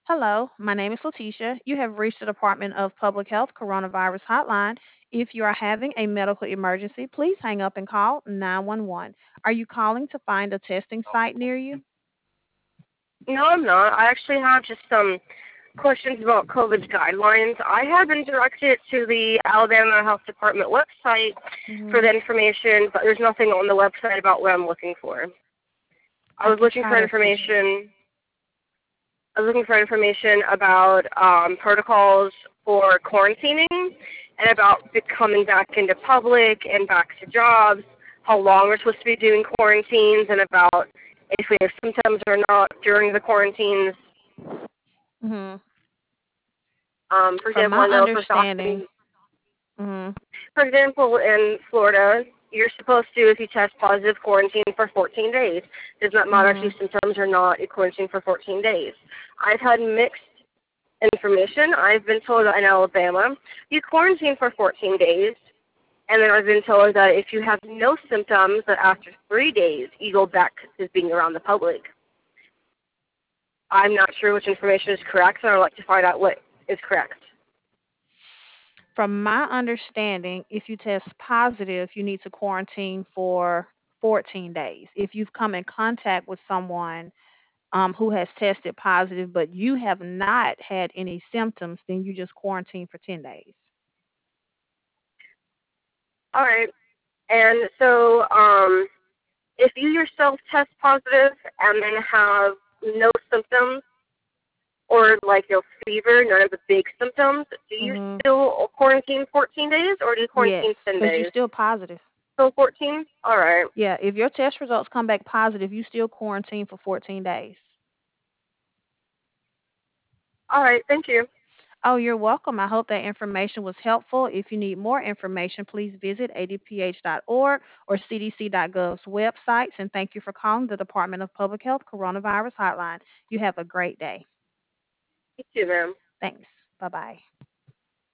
Hello, my name is Letitia. You have reached the Department of Public Health Coronavirus Hotline. If you are having a medical emergency, please hang up and call 911. Are you calling to find a testing site near you? No, I'm not. I actually have just some questions about COVID guidelines. I have been directed to the Alabama Health Department website for Hmm. the information, but there's nothing on the website about what I'm looking for. I I was can looking try for to assist you. information. I was looking for information about protocols for quarantining and about coming back into public and back to jobs, how long we're supposed to be doing quarantines, and about if we have symptoms or not during the quarantines. Hmm. For From example, my I know understanding, hmm for example, in Florida, you're supposed to, if you test positive, quarantine for 14 days. Does not matter if you hmm have symptoms or not, you quarantine for 14 days. I've had mixed information. I've been told that in Alabama, you quarantine for 14 days, and then I've been told that if you have no symptoms, that after 3 days, you go back to being around the public. I'm not sure which information is correct, and I'd like to find out what is correct. from my understanding, if you test positive, you need to quarantine for 14 days. If you've come in contact with someone who has tested positive, but you have not had any symptoms, then you just quarantine for 10 days. All right. And so, if you yourself test positive and then have no symptoms or like no fever, none of the big symptoms, do you Hmm. still quarantine 14 days or do you Yes, quarantine 10 because you're days? still positive. Still 14? All right. Yeah, if your test results come back positive, you still quarantine for 14 days. All right. Thank you. Oh, you're welcome. I hope that information was helpful. If you need more information, please visit adph.org or cdc.gov's websites. And thank you for calling the Department of Public Health Coronavirus Hotline. You have a great day. You too, ma'am. Thanks. Bye bye.